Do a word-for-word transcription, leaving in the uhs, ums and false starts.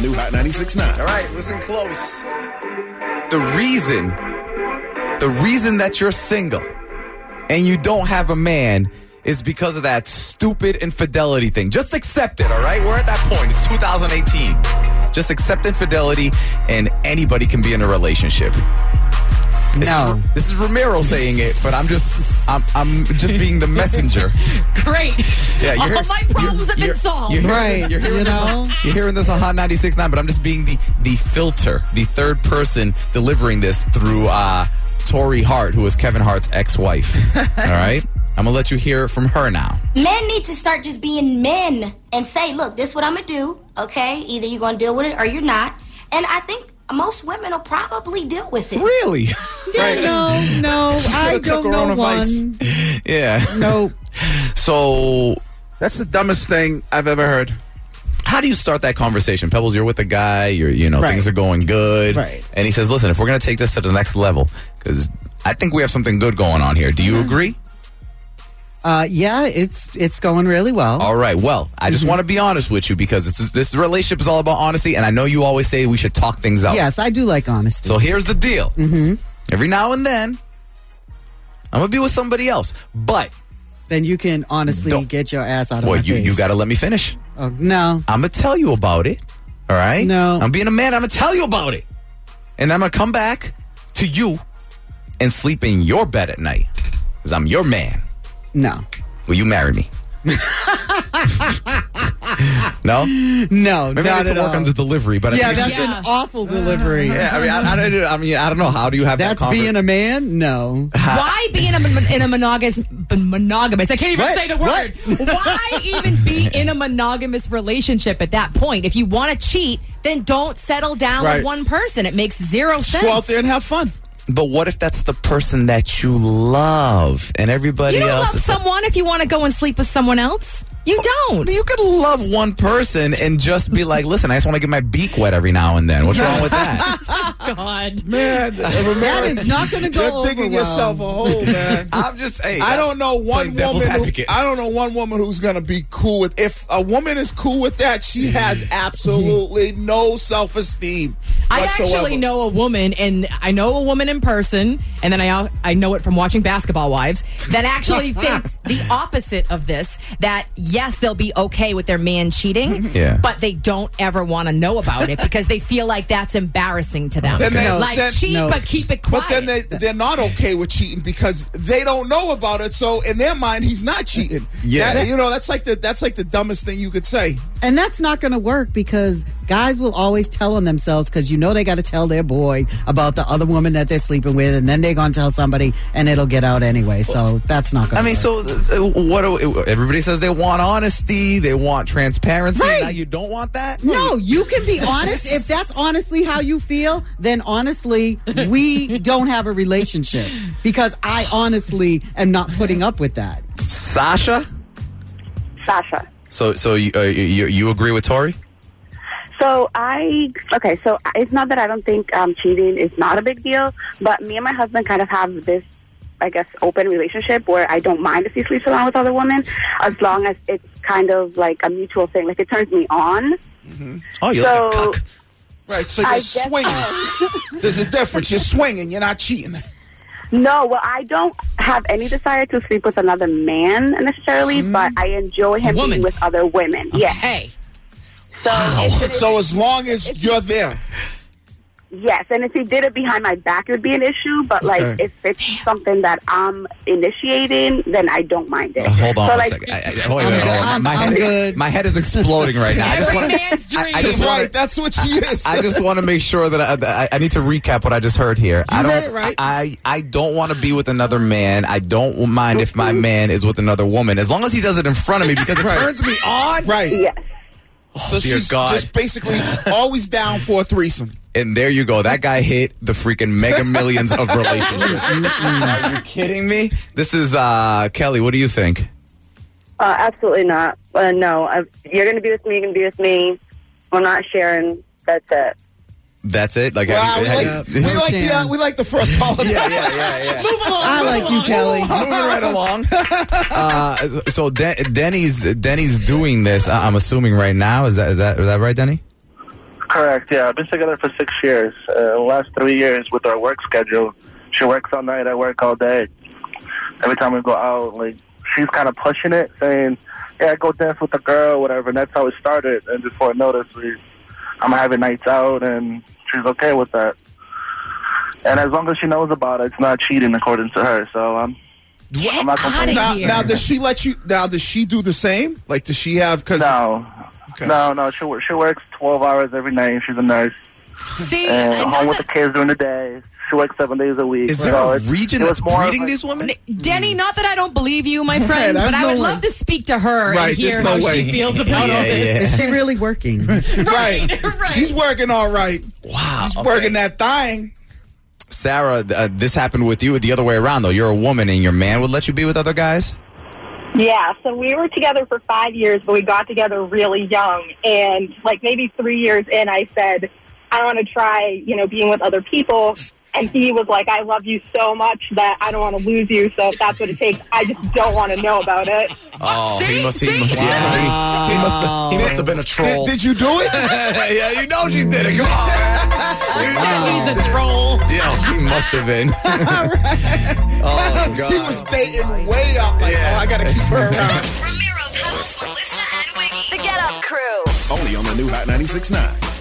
new Hot ninety-six point nine. All right, listen close. The reason, the reason that you're single and you don't have a man is because of that stupid infidelity thing. Just accept it, all right? We're at that point. It's two thousand eighteen. Just accept infidelity and anybody can be in a relationship. This No. Is, this is Ramiro saying it, but I'm just I'm I'm just being the messenger. Great. Yeah, All you're, my problems have been solved. You're hearing, Right, You're hearing, you this know? on, you're hearing this on Hot ninety-six point nine, but I'm just being the, the filter, the third person delivering this through uh, Tori Hart, who is Kevin Hart's ex-wife. All right? I'm going to let you hear it from her now. Men need to start just being men and say, look, this is what I'm going to do, okay? Either you're going to deal with it or you're not. And I think most women will probably deal with it. Really? Yeah, no, no, I took don't her know own advice. one. Yeah. Nope. So That's the dumbest thing I've ever heard. how do you start that conversation? Pebbles, you're with a guy, you're, you know, Right. things are going good. Right. And he says, listen, if we're going to take this to the next level, because I think we have something good going on here. Do you Mm-hmm. agree? Uh, yeah, it's it's going really well. All right. Well, I just want to be honest with you because it's, this relationship is all about honesty, and I know you always say we should talk things out. Yes, I do like honesty. So here's the deal. Mm-hmm. Every now and then, I'm going to be with somebody else. But, then you can honestly Don't- get your ass out of boy, my you, face. you got to let me finish. Oh, no. I'm going to tell you about it. All right? No. I'm being a man. I'm going to tell you about it. And I'm going to come back to you and sleep in your bed at night because I'm your man. No. Will you marry me? No? No, Maybe I not need at to work all. on the delivery, but I Yeah, think that's it's- Yeah. an awful delivery. yeah, I mean, I, I, don't- I mean, I don't know. How do you have That's that conver- being a man? No. Why be in a, mon- in a monogamous, monogamous, I can't even What? say the word. Why even be in a monogamous relationship at that point? If you want to cheat, then don't settle down Right. with one person. It makes zero sense. Go out there and have fun. But what if that's the person that you love and everybody You don't else love is someone if you want to go and sleep with someone else. You don't. You could love one person and just be like, listen, I just want to get my beak wet every now and then. What's wrong with that? God. Man, That is not going to go you're over digging well. yourself a hole, man. I'm just, hey, I don't know one playing devil's woman. Who, advocate. I don't know one woman who's gonna be cool with. If a woman is cool with that, she has absolutely no self-esteem I whatsoever. actually know a woman, and I know a woman in person, and then I al- I know it from watching Basketball Wives, that actually thinks the opposite of this, that yes, they'll be okay with their man cheating, Yeah. but they don't ever want to know about it because they feel like that's embarrassing to them. Then they- like, then- cheat, no. but keep it quiet. But then they they're not okay with cheating because they don't know about it. So in their mind, he's not cheating. Yeah. That- you know that's like the that's like the dumbest thing you could say. And that's not going to work because guys will always tell on themselves because you know they got to tell their boy about the other woman that they're sleeping with, and then they're going to tell somebody, and it'll get out anyway. So that's not going to I mean, work. so uh, what? Do, everybody says they want honesty, they want transparency. Right. Now you don't want that? No, you can be honest. If that's honestly how you feel, then honestly, we don't have a relationship because I honestly am not putting up with that. Sasha. Sasha. So, so you, uh, you you agree with Tori? So I, okay, so it's not that I don't think um, cheating is not a big deal, but me and my husband kind of have this, I guess, open relationship where I don't mind if he sleeps around with other women as long as it's kind of like a mutual thing. Like it turns me on. Oh, you're So- like a cuck. Right. So you're I guess swinging. so. There's a difference. You're swinging. You're not cheating. No, well, I don't have any desire to sleep with another man necessarily, but I enjoy him Woman. being with other women. Yeah. Hey. So, it's, So as long as you're there. yes, and if he did it behind my back, it would be an issue. But like, Okay. if it's something that I'm initiating, then I don't mind it. Uh, hold on so, a like, second. I, I, hold I'm on, good. hold on. I'm- My I'm head, good. my head is exploding right now. I just Every want man's I, dream. I just Right. want That's what she is. I just want to make sure that I, I, I need to recap what I just heard here. I don't. heard it right. I I don't want to be with another man. I don't mind if my man is with another woman, as long as he does it in front of me, because it Right. turns me on. Right. yes. So dear she's God. just basically always down for a threesome. And there you go. That guy hit the freaking mega millions of relationships. Are you kidding me? This is uh, Kelly. What do you think? Uh, absolutely not. Uh, no, uh, you're going to be with me. You're going to be with me. We're not sharing. That's it. That's it. Like, Wow, have we you- like, have we you- like the uh, we like the first call. yeah, yeah, yeah, yeah. I like you, Kelly. Moving right along. Uh, so De- Denny's Denny's doing this. I- I'm assuming right now. Is that is that is that right, Denny? Correct, yeah. I've been together for six years. Uh, the last three years with our work schedule, she works all night, I work all day. Every time we go out, like, she's kind of pushing it, saying, yeah, go dance with a girl, whatever, and that's how it started. And before I noticed, we, I'm having nights out, and she's okay with that. And as long as she knows about it, it's not cheating according to her, so I'm, I'm not complaining. Now, now, does she let you, now, does she do the same? Like, does she have, because... No. Okay. No, no, she, she works twelve hours every night. She's a nurse. See, and home with the kids during the day. She works seven days a week. Is there so a it's, region it that's breeding like, these women? Denny, not that I don't believe you, my friend, Right, but I no would way. love to speak to her Right, and hear there's no how way. she feels about Yeah, all this. yeah. Is she really working? right. right. She's working all right. Wow. She's okay. working that thing. Sarah, uh, this happened with you the other way around, though. You're a woman and your man would let you be with other guys? Yeah, so we were together for five years, but we got together really young. And, like, maybe three years in, I said, I want to try, you know, being with other people. And he was like, I love you so much that I don't want to lose you, so if that's what it takes, I just don't want to know about it. Oh, See? he must, he, See? must- yeah, he, he must have, he must have been a troll. Did, did you do it? Yeah, you know she did it. Come on, man. You know. He's a troll. Yeah, he must have been. Oh, God. He was dating way up. Like, Yeah. oh, I got to keep her around. Ramiro, Pebbles, Melissa, and Wiggy. The Get Up Crew. Only on the new Hot ninety-six point nine.